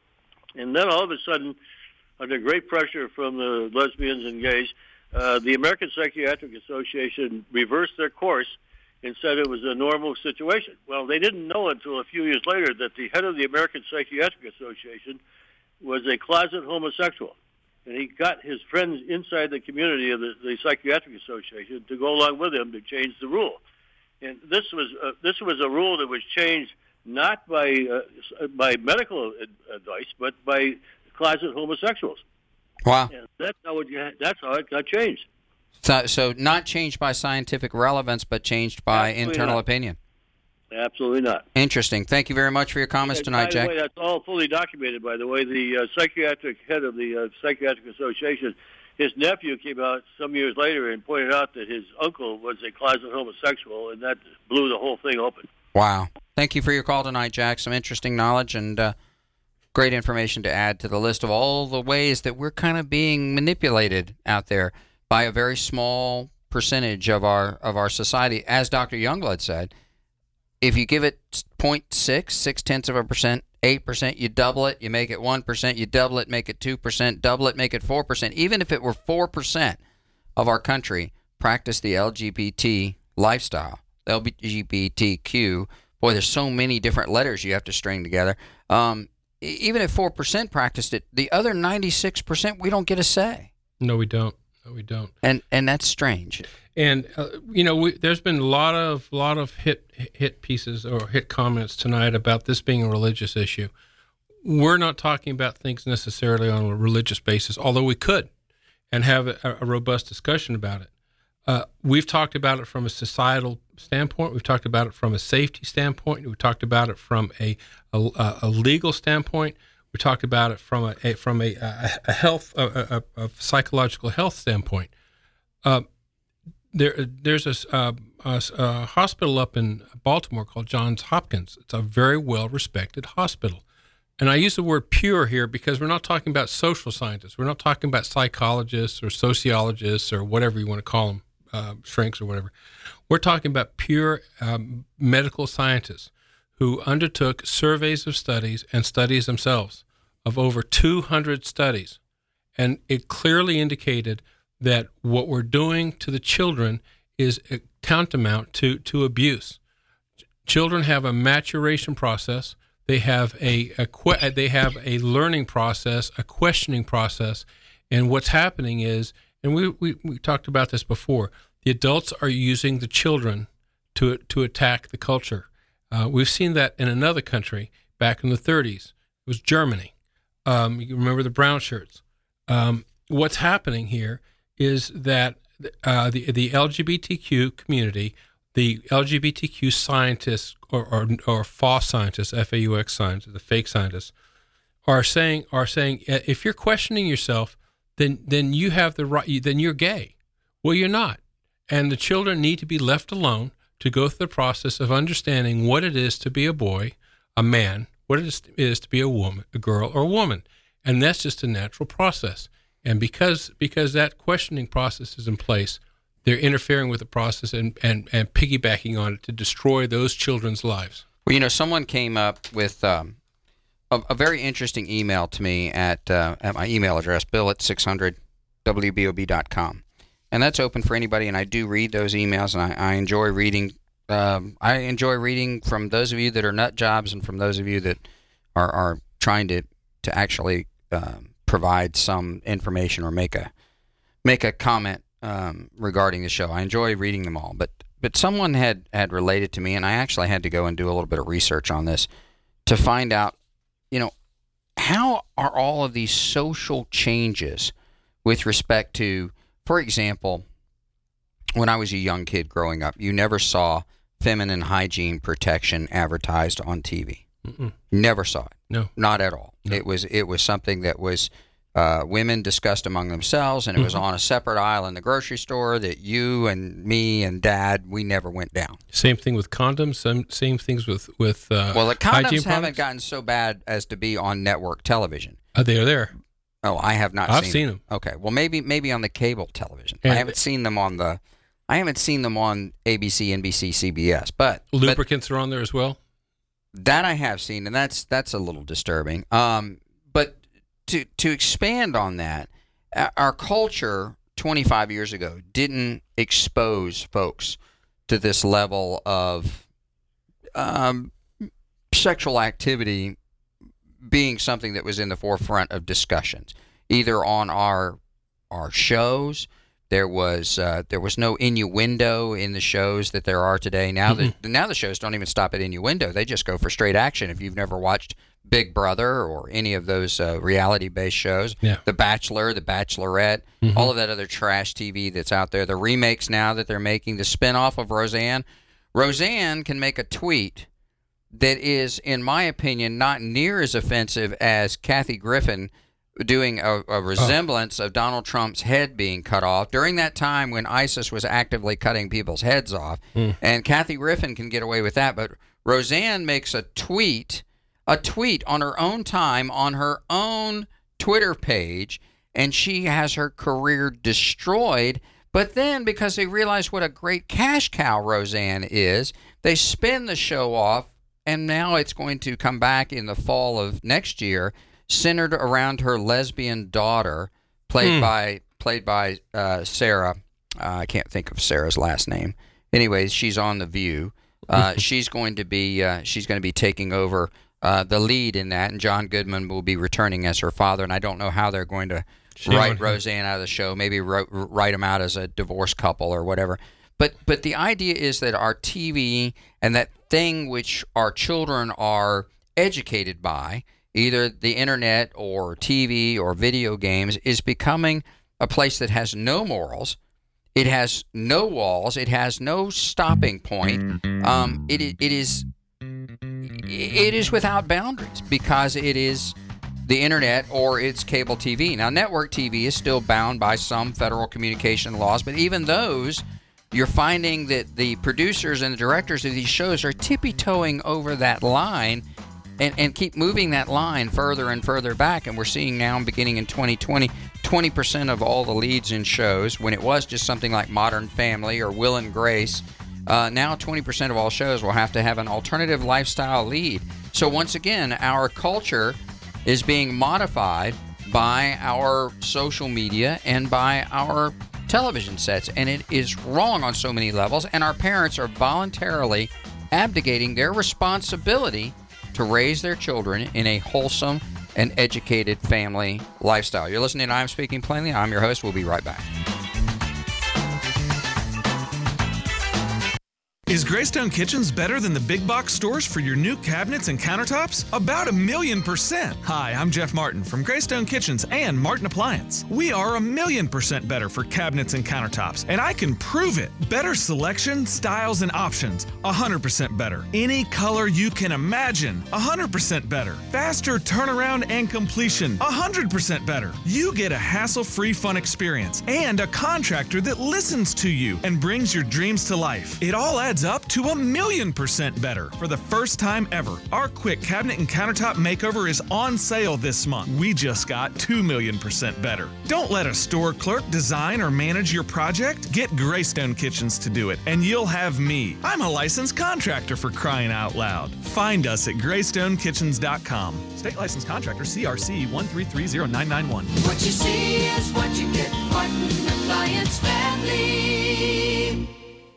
And then all of a sudden, under great pressure from the lesbians and gays, uh, the American Psychiatric Association reversed their course and said it was a normal situation. Well, they didn't know until a few years later that the head of the American Psychiatric Association was a closet homosexual. And he got his friends inside the community of the, the Psychiatric Association to go along with him to change the rule. And this was uh, this was a rule that was changed not by uh, by medical advice, but by closet homosexuals. Wow. And that's how it, that's how it got changed. So, so not changed by scientific relevance, but changed by Absolutely internal not. opinion. Absolutely not. Interesting. Thank you very much for your comments And tonight, by Jack. the way, that's all fully documented, by the way. The uh, psychiatric head of the uh, Psychiatric Association, his nephew came out some years later and pointed out that his uncle was a closet homosexual, and that blew the whole thing open. Wow. Thank you for your call tonight, Jack. Some interesting knowledge and uh, great information to add to the list of all the ways that we're kind of being manipulated out there by a very small percentage of our of our society. As Doctor Youngblood said, if you give it zero point six, six-tenths of a percent, eight percent, you double it, you make it one percent, you double it, make it two percent, double it, make it four percent. Even if it were four percent of our country practice the L G B T lifestyle, L G B T Q, boy, there's so many different letters you have to string together. Um, even if four percent practiced it, the other ninety-six percent, we don't get a say. No, we don't. No, we don't. And and that's strange. And uh, you know, we, there's been a lot of lot of hit hit pieces or hit comments tonight about this being a religious issue. We're not talking about things necessarily on a religious basis, although we could, and have a, a robust discussion about it. Uh, we've talked about it from a societal standpoint. We've talked about it from a safety standpoint. We've talked about it from a a, a legal standpoint. We talked about it from a, a from a, a health, a, a, a psychological health standpoint. Uh, there, there's a, a, a, a hospital up in Baltimore called Johns Hopkins. It's a very well-respected hospital. And I use the word pure here because we're not talking about social scientists. We're not talking about psychologists or sociologists or whatever you want to call them, uh, shrinks or whatever. We're talking about pure um, medical scientists who undertook surveys of studies and studies themselves of over two hundred studies. And it clearly indicated that what we're doing to the children is tantamount to, to abuse. Children have a maturation process. They have a, a they have a learning process, a questioning process, And what's happening is, and we, we, we talked about this before, the adults are using the children to to attack the culture. Uh, we've seen that in another country back in the thirties. It was Germany. Um, you remember the brown shirts. Um, what's happening here is that uh, the the L G B T Q community, the L G B T Q scientists or or, or false scientists, F A U X scientists, the fake scientists, are saying are saying if you're questioning yourself, then then you have the right. Then you're gay. Well, you're not, and the children need to be left alone to go through the process of understanding what it is to be a boy, a man, what it is to be a woman, a girl, or a woman, and that's just a natural process. And because because that questioning process is in place, they're interfering with the process and, and, and piggybacking on it to destroy those children's lives. Well, you know, someone came up with um, a, a very interesting email to me at uh, at my email address, bill at six hundred W B O B dot com. And that's open for anybody, and I do read those emails, and I, I enjoy reading. Um, I enjoy reading from those of you that are nut jobs and from those of you that are, are trying to to actually um, provide some information or make a make a comment um, regarding the show. I enjoy reading them all, but but someone had had related to me, and I actually had to go and do a little bit of research on this to find out, you know, how are all of these social changes with respect to, for example, when I was a young kid growing up, you never saw feminine hygiene protection advertised on T V. Mm-mm. Never saw it. No. Not at all. No. It was it was something that was uh, women discussed among themselves, and it was mm-hmm. on a separate aisle in the grocery store that you and me and Dad, we never went down. Same thing with condoms, same, same things with, with uh, well, the hygiene condoms haven't products? gotten so bad as to be on network television. Uh, they are there. Oh, I have not I've seen, seen them. them. Okay. Well, maybe maybe on the cable television. And I haven't seen them on the I haven't seen them on A B C, N B C, C B S. But lubricants but, are on there as well. That I have seen, and that's that's a little disturbing. Um, but to to expand on that, our culture twenty-five years ago didn't expose folks to this level of um, sexual activity being something that was in the forefront of discussions, either on our our shows. There was uh, there was no innuendo in the shows that there are today. Now mm-hmm. the now the shows don't even stop at innuendo; they just go for straight action. If you've never watched Big Brother or any of those uh, reality-based shows, yeah. The Bachelor, The Bachelorette, mm-hmm. all of that other trash T V that's out there, the remakes now that they're making, the spinoff of Roseanne. Roseanne can make a tweet that is, in my opinion, not near as offensive as Kathy Griffin doing a, a resemblance oh. of Donald Trump's head being cut off during that time when ISIS was actively cutting people's heads off. Mm. And Kathy Griffin can get away with that, but Roseanne makes a tweet, a tweet on her own time, on her own Twitter page, and she has her career destroyed. But then, because they realize what a great cash cow Roseanne is, they spin the show off, and now it's going to come back in the fall of next year, centered around her lesbian daughter, played hmm. by played by uh, Sarah. Uh, I can't think of Sarah's last name. Anyways, she's on The View. Uh, she's going to be uh, she's going to be taking over uh, the lead in that, and John Goodman will be returning as her father. And I don't know how they're going to she write Roseanne out of the show. Maybe write, write them out as a divorced couple or whatever. But but the idea is that our T V and that thing which our children are educated by, either the internet or T V or video games, is becoming a place that has no morals. It has no walls. It has no stopping point. Um, it it is it is without boundaries because it is the internet or it's cable T V. Now, network T V is still bound by some federal communication laws, but even those, you're finding that the producers and the directors of these shows are tippy-toeing over that line and, and keep moving that line further and further back. And we're seeing now, beginning in twenty twenty, twenty percent of all the leads in shows, when it was just something like Modern Family or Will and Grace, uh, now twenty percent of all shows will have to have an alternative lifestyle lead. So once again, our culture is being modified by our social media and by our television sets, and it is wrong on so many levels, and our parents are voluntarily abdicating their responsibility to raise their children in a wholesome and educated family lifestyle. You're listening to I'm Speaking Plainly. I'm your host. We'll be right back. Is Greystone Kitchens better than the big box stores for your new cabinets and countertops? About a million percent. Hi, I'm Jeff Martin from Greystone Kitchens and Martin Appliance. We are a million percent better for cabinets and countertops, and I can prove it. Better selection, styles, and options. one hundred percent better. Any color you can imagine. one hundred percent better. Faster turnaround and completion. one hundred percent better. You get a hassle-free fun experience and a contractor that listens to you and brings your dreams to life. It all adds up to a million percent better. For the first time ever, our quick cabinet and countertop makeover is on sale this month. We just got two million percent better. Don't let a store clerk design or manage your project. Get Greystone Kitchens to do it, and you'll have me. I'm a licensed contractor, for crying out loud. Find us at greystone kitchens dot com. State licensed contractor C R C one three three zero nine nine one. What you see is what you get. Martin Appliance Family.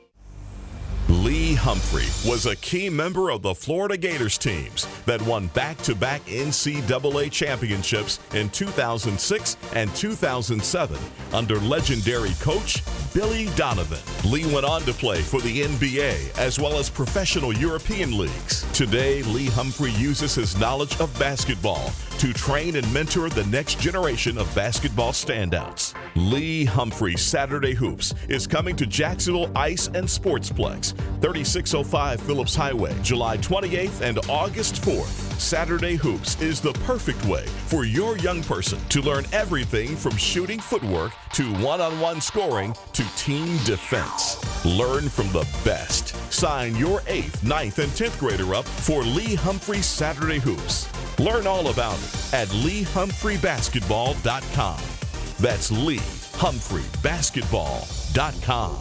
Lee Humphrey was a key member of the Florida Gators teams that won back-to-back N C double A championships in two thousand six and two thousand seven under legendary coach Billy Donovan. Lee went on to play for the N B A as well as professional European leagues. Today, Lee Humphrey uses his knowledge of basketball to train and mentor the next generation of basketball standouts. Lee Humphrey Saturday Hoops is coming to Jacksonville Ice and Sportsplex, thirty-six oh five Phillips Highway, July twenty-eighth and August fourth. Saturday Hoops is the perfect way for your young person to learn everything from shooting footwork to one-on-one scoring to team defense. Learn from the best. Sign your eighth, ninth, and tenth grader up for Lee Humphrey Saturday Hoops. Learn all about it at lee humphrey basketball dot com. That's lee humphrey basketball dot com.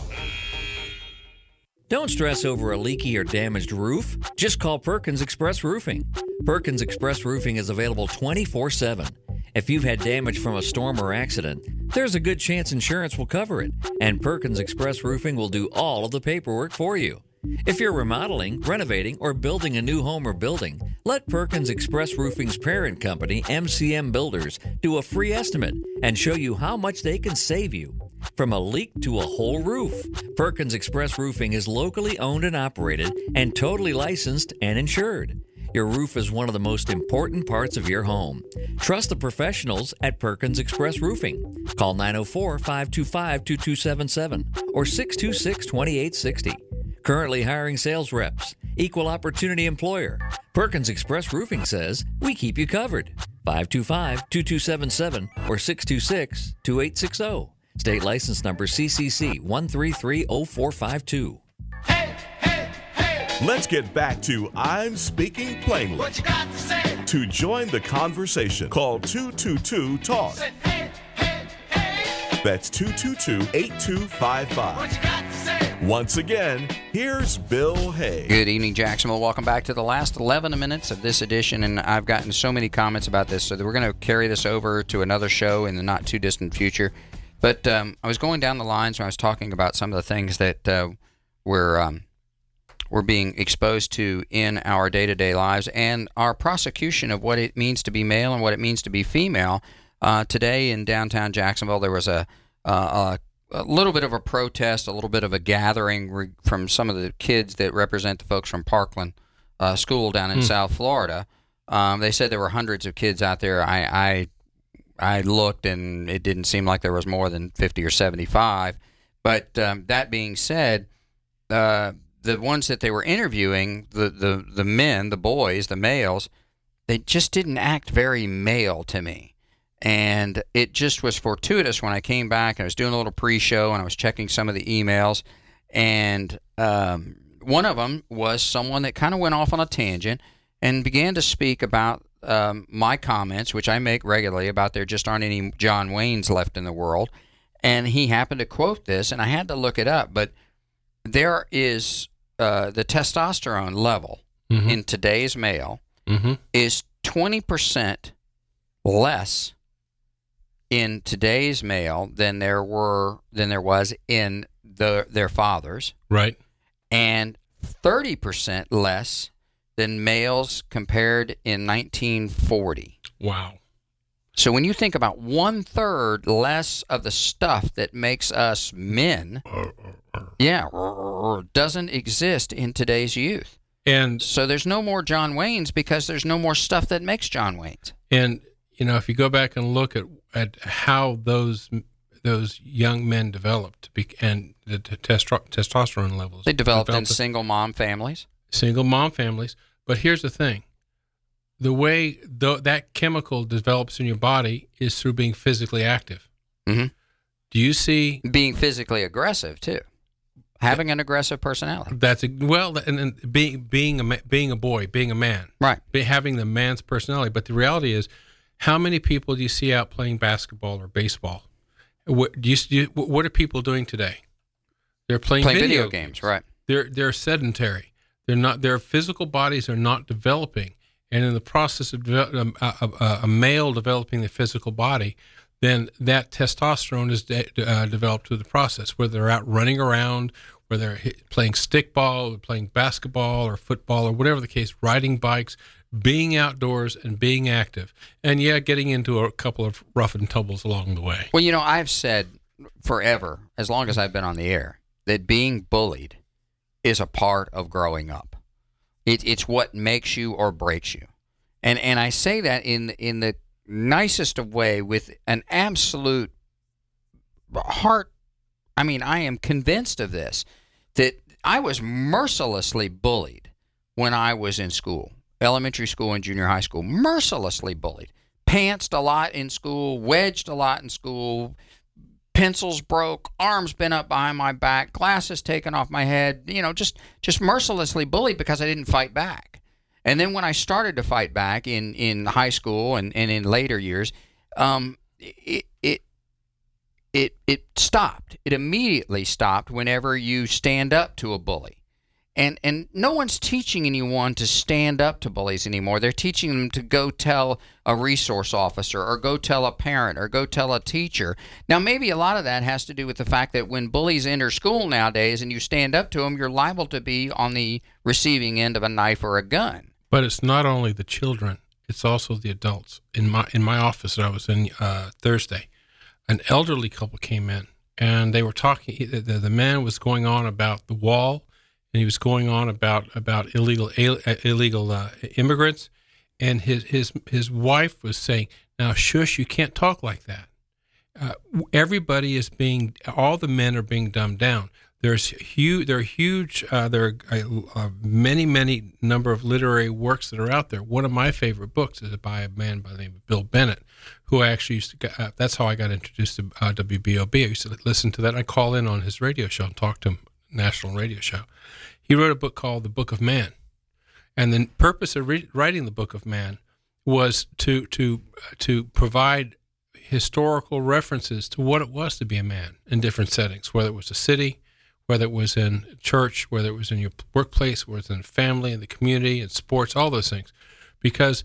Don't stress over a leaky or damaged roof. Just call Perkins Express Roofing. Perkins Express Roofing is available twenty-four seven. If you've had damage from a storm or accident, there's a good chance insurance will cover it, and Perkins Express Roofing will do all of the paperwork for you. If you're remodeling, renovating, or building a new home or building, let Perkins Express Roofing's parent company, M C M Builders, do a free estimate and show you how much they can save you. From a leak to a whole roof, Perkins Express Roofing is locally owned and operated and totally licensed and insured. Your roof is one of the most important parts of your home. Trust the professionals at Perkins Express Roofing. Call nine oh four, five two five, two two seven seven or six two six, two eight six zero. Currently hiring sales reps. Equal opportunity employer. Perkins Express Roofing says we keep you covered. five two five, two two seven seven or six two six, two eight six zero. State license number C C C one three three zero four five two. Let's get back to I'm Speaking Plainly. What you got to say? To join the conversation, call two two two, talk. Say, hey, hey, hey. That's two two two, eight two five five. What you got to say? Once again, here's Bill Hay. Good evening, Jacksonville. Welcome back to the last eleven minutes of this edition, and I've gotten so many comments about this, so that we're going to carry this over to another show in the not-too-distant future. But um, I was going down the lines when I was talking about some of the things that uh, we're, um, we're being exposed to in our day-to-day lives and our prosecution of what it means to be male and what it means to be female. Uh, today in downtown Jacksonville, there was a, uh, a, a little bit of a protest, a little bit of a gathering re- from some of the kids that represent the folks from Parkland uh, School down in mm. South Florida. Um, they said there were hundreds of kids out there. I... I I looked, and it didn't seem like there was more than fifty or seventy-five. But um, that being said, uh, the ones that they were interviewing, the, the, the men, the boys, the males, they just didn't act very male to me. And it just was fortuitous when I came back and I was doing a little pre-show and I was checking some of the emails. And um, one of them was someone that kind of went off on a tangent and began to speak about Um, my comments, which I make regularly, about there just aren't any John Waynes left in the world. And he happened to quote this, and I had to look it up. But there is uh, the testosterone level mm-hmm. in today's male mm-hmm. is twenty percent less in today's male than there were than there was in the their fathers. Right. And thirty percent less than males compared in nineteen forty. Wow. So when you think about one third less of the stuff that makes us men, yeah, doesn't exist in today's youth. And so there's no more John Waynes because there's no more stuff that makes John Waynes. And, you know, if you go back and look at, at how those those young men developed and the testro- testosterone levels. They developed, developed in single mom families. Single mom families. But here's the thing. The way th- that chemical develops in your body is through being physically active. Mm-hmm. Do you see... Being physically aggressive, too. Having an aggressive personality. That's a, well, and, and being being a being a boy, being a man, right? Be, having the man's personality. But the reality is, how many people do you see out playing basketball or baseball? What do you, do you what are people doing today? They're playing, playing video, video games, games, right? They're they're sedentary. They're not. Their physical bodies are not developing, and in the process of de- a, a, a male developing the physical body, then that testosterone is de- uh, developed through the process, whether they're out running around, whether they're hit, playing stickball, or playing basketball or football or whatever the case, riding bikes, being outdoors and being active. And, yeah, getting into a couple of rough and tumbles along the way. Well, you know, I've said forever, as long as I've been on the air, that being bullied is a part of growing up. It, it's what makes you or breaks you. And and I say that in in the nicest of way with an absolute heart. I mean, I am convinced of this, that I was mercilessly bullied when I was in school, elementary school and junior high school, mercilessly bullied. Pantsed a lot in school, wedged a lot in school, pencils broke, arms bent up behind my back, glasses taken off my head, you know, just, just mercilessly bullied because I didn't fight back. And then when I started to fight back in, in high school and, and in later years, um, it, it it it stopped. It immediately stopped whenever you stand up to a bully. And and no one's teaching anyone to stand up to bullies anymore. They're teaching them to go tell a resource officer or go tell a parent or go tell a teacher. Now, maybe a lot of that has to do with the fact that when bullies enter school nowadays and you stand up to them, you're liable to be on the receiving end of a knife or a gun. But it's not only the children, it's also the adults. In my in my office that I was in uh, Thursday, an elderly couple came in, and they were talking, the, the man was going on about the wall, and he was going on about, about illegal illegal uh, immigrants, and his, his, his wife was saying, now, shush, you can't talk like that. Uh, everybody is being, all the men are being dumbed down. There's huge, there are huge, uh, there are uh, many, many number of literary works that are out there. One of my favorite books is by a man by the name of Bill Bennett, who I actually used to, uh, that's how I got introduced to uh, W B O B. I used to listen to that. I call in on his radio show and talk to him, national radio show. He wrote a book called The Book of Man. And the purpose of re- writing The Book of Man was to, to, to provide historical references to what it was to be a man in different settings, whether it was a city, whether it was in church, whether it was in your workplace, whether it was in family, in the community, in sports, all those things. Because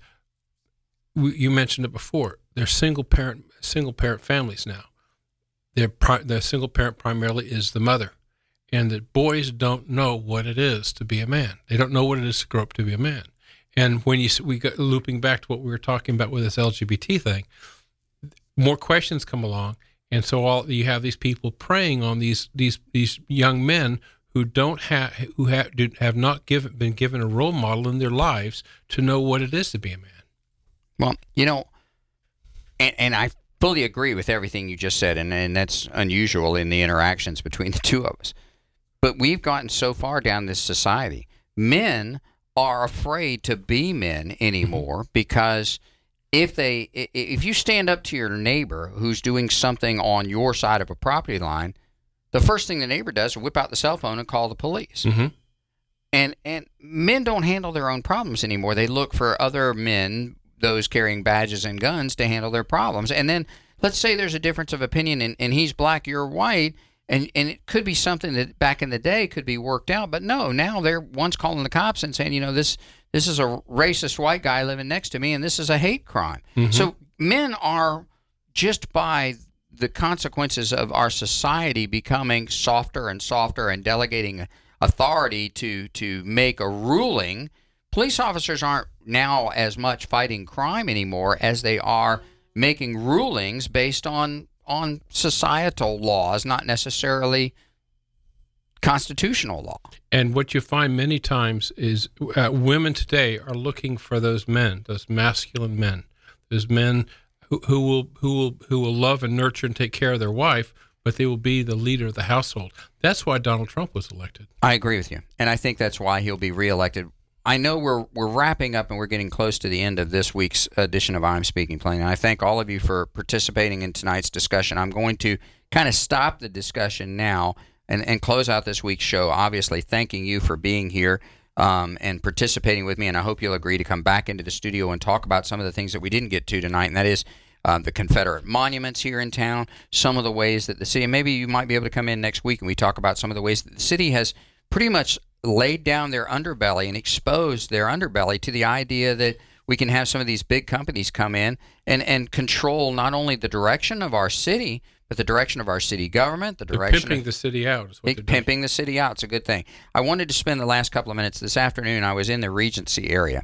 we, you mentioned it before, they're single parent single parent families now. Their pri- their single parent primarily is the mother, and the boys don't know what it is to be a man. They don't know what it is to grow up to be a man. And when you we got looping back to what we were talking about with this L G B T thing, more questions come along. And so all you have these people preying on these these these young men who don't have who have have not given been given a role model in their lives to know what it is to be a man. Well, you know, and, and I fully agree with everything you just said, and, and that's unusual in the interactions between the two of us. But we've gotten so far down this society. Men are afraid to be men anymore because If they, if you stand up to your neighbor who's doing something on your side of a property line, the first thing the neighbor does is whip out the cell phone and call the police. Mm-hmm. And and men don't handle their own problems anymore. They look for other men, those carrying badges and guns, to handle their problems. And then let's say there's a difference of opinion, and, and he's black, you're white, and and it could be something that back in the day could be worked out. But no, now they're one's calling the cops and saying, you know, this. This is a racist white guy living next to me, and this is a hate crime. Mm-hmm. So men are, just by the consequences of our society becoming softer and softer and delegating authority to, to make a ruling police officers aren't now as much fighting crime anymore as they are making rulings based on on societal laws, not necessarily constitutional law. And what you find many times is uh, women today are looking for those men, those masculine men, those men who, who will who will who will love and nurture and take care of their wife, but they will be the leader of the household. That's why Donald Trump was elected. I agree with you, and I think that's why he'll be reelected. I know we're we're wrapping up and we're getting close to the end of this week's edition of I'm Speaking Plain. And I thank all of you for participating in tonight's discussion. I'm going to kind of stop the discussion now and, and close out this week's show, obviously thanking you for being here um, and participating with me. And I hope you'll agree to come back into the studio and talk about some of the things that we didn't get to tonight, and that is uh, the Confederate monuments here in town, some of the ways that the city, and maybe you might be able to come in next week and we talk about some of the ways that the city has pretty much laid down their underbelly and exposed their underbelly to the idea that we can have some of these big companies come in and, and control not only the direction of our city, but the direction of our city government, the direction they're pimping of, the city out. Is what they're pimping doing. the city out. It's a good thing. I wanted to spend the last couple of minutes this afternoon. I was in the Regency area,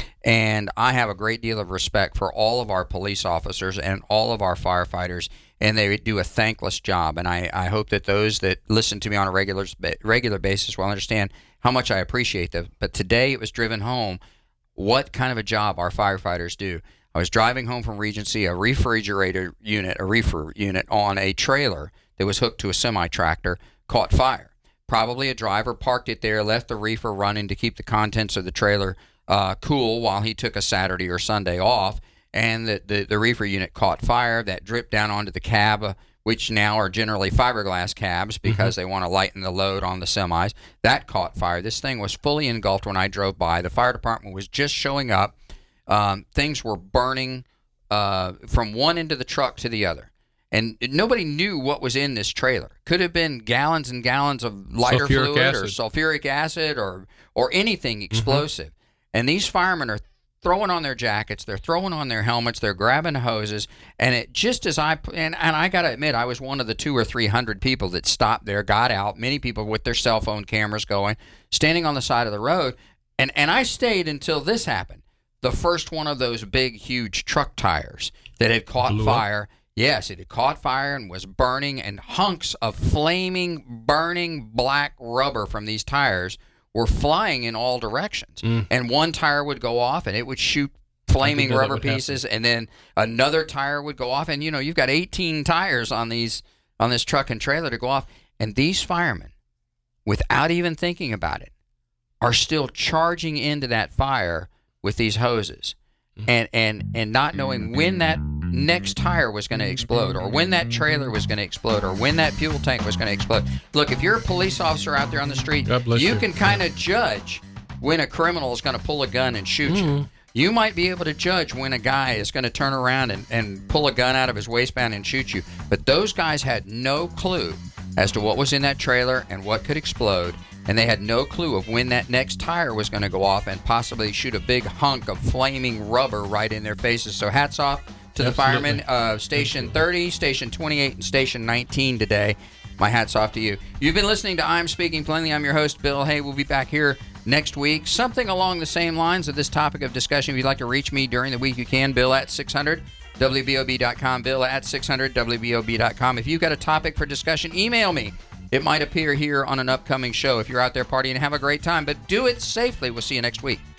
and I have a great deal of respect for all of our police officers and all of our firefighters, and they do a thankless job. And I, I hope that those that listen to me on a regular regular basis will understand how much I appreciate them. But today it was driven home what kind of a job our firefighters do. I was driving home from Regency, a refrigerator unit, a reefer unit on a trailer that was hooked to a semi-tractor caught fire. Probably a driver parked it there, left the reefer running to keep the contents of the trailer uh, cool while he took a Saturday or Sunday off, and the, the, the reefer unit caught fire. That dripped down onto the cab, uh, which now are generally fiberglass cabs because mm-hmm. they want to lighten the load on the semis. That caught fire. This thing was fully engulfed when I drove by. The fire department was just showing up. Um, things were burning uh, from one end of the truck to the other. And nobody knew what was in this trailer. Could have been gallons and gallons of lighter sulfuric fluid acid. or sulfuric acid or, or anything explosive. Mm-hmm. And these firemen are throwing on their jackets, they're throwing on their helmets, they're grabbing hoses, and it just as I and, and I got to admit, I was one of the two or three hundred people that stopped there, got out. Many people with their cell phone cameras going, standing on the side of the road, and and I stayed until this happened. The first one of those big, huge truck tires that had caught Blew fire. Up. Yes, it had caught fire and was burning, and hunks of flaming, burning black rubber from these tires were flying in all directions. Mm. And one tire would go off, and it would shoot flaming rubber pieces, happen. And then another tire would go off. And, you know, you've got eighteen tires on these on this truck and trailer to go off. And these firemen, without even thinking about it, are still charging into that fire with these hoses. Mm. And, and, and not knowing when that next tire was going to explode, or when that trailer was going to explode, or when that fuel tank was going to explode. Look, if you're a police officer out there on the street, you, you can kind of judge when a criminal is going to pull a gun and shoot mm-hmm. you. You might be able to judge when a guy is going to turn around and, and pull a gun out of his waistband and shoot you. But those guys had no clue as to what was in that trailer and what could explode, and they had no clue of when that next tire was going to go off and possibly shoot a big hunk of flaming rubber right in their faces. So hats off to the Absolutely. firemen of Station thirty, Station twenty-eight, and Station nineteen today. My hat's off to you. You've been listening to I'm Speaking Plainly. I'm your host, Bill Hay. We'll be back here next week. Something along the same lines of this topic of discussion. If you'd like to reach me during the week, you can. Bill at six hundred W B O B dot com. Bill at six hundred W B O B dot com. If you've got a topic for discussion, email me. It might appear here on an upcoming show. If you're out there partying, have a great time, but do it safely. We'll see you next week.